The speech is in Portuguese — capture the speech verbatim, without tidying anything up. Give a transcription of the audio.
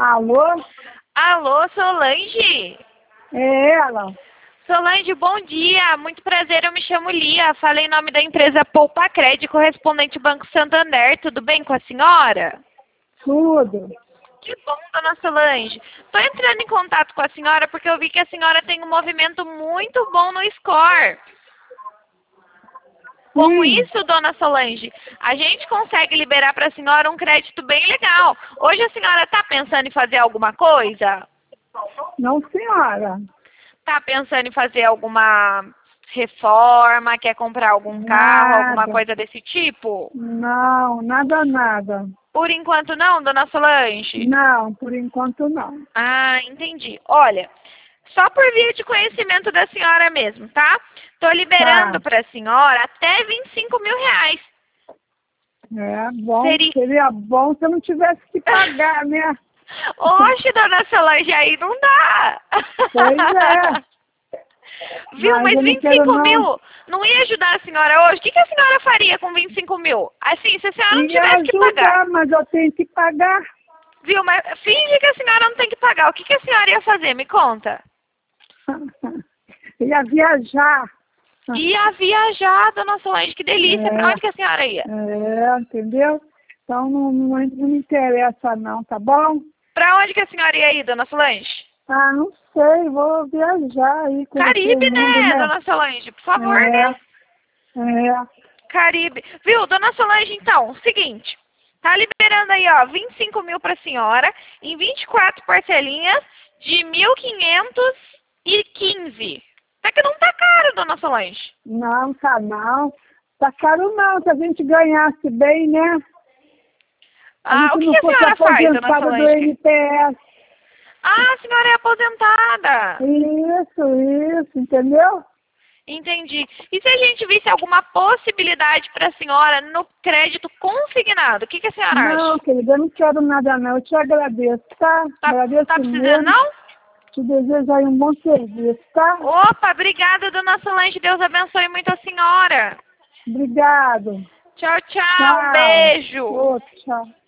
Alô? Alô, Solange? É ela? Solange, bom dia. Muito prazer, eu me chamo Lia. Falei em nome da empresa Poupa Crédito, correspondente Banco Santander. Tudo bem com a senhora? Tudo. Que bom, dona Solange. Estou entrando em contato com a senhora porque eu vi que a senhora tem um movimento muito bom no score. Com Sim. isso, dona Solange, a gente consegue liberar para a senhora um crédito bem legal. Hoje a senhora está pensando em fazer alguma coisa? Não, senhora. Está pensando em fazer alguma reforma? Quer comprar algum carro, alguma Nada. coisa desse tipo? Não, nada, nada. Por enquanto não, dona Solange? Não, por enquanto não. Ah, entendi. Olha, só por via de conhecimento da senhora mesmo, tá? Estou liberando Tá. para a senhora até vinte e cinco mil reais. É bom, Seria... seria bom se eu não tivesse que pagar, né? Oxe, dona Solange, aí não dá. Pois é. Viu, Mas mas eu não vinte e quero cinco não. mil não ia ajudar a senhora hoje? O que, que a senhora faria com vinte e cinco mil? Assim, se a senhora não Ia tivesse que pagar. ajudar, mas eu tenho que pagar. Viu, mas finge que a senhora não tem que pagar. O que, que a senhora ia fazer? Me conta. Ia viajar. Ia viajar, dona Solange, que delícia. Pra É, onde que a senhora ia? é, entendeu? Então não, não, não me interessa não, tá bom? Pra onde que a senhora ia ir, dona Solange? Ah, não sei, vou viajar aí, conhecer o Caribe, mundo, né, né? dona Solange? Por favor, É, né? é, Caribe. Viu, dona Solange, então, seguinte. Tá liberando aí, ó, vinte e cinco mil pra senhora em vinte e quatro parcelinhas de mil quinhentos e quinze. Até que não tá caro, dona Solange. não, tá não. Tá caro não, se a gente ganhasse bem, né? A Ah, gente o que não que a fosse senhora faz, dona aposentada do Solange? N P S. Ah, a senhora é aposentada. Isso, isso, entendeu? Entendi. E se a gente visse alguma possibilidade para a senhora no crédito consignado, o que, que a senhora Não, acha? querida, eu não quero nada não, eu te agradeço, tá? Tá, tá Agradeço precisando, mesmo, não? te desejo aí um bom serviço, tá? Opa, obrigada, dona Solange. Deus abençoe muito a senhora. Obrigado. Tchau, tchau. Um Tchau. beijo. Outro, tchau.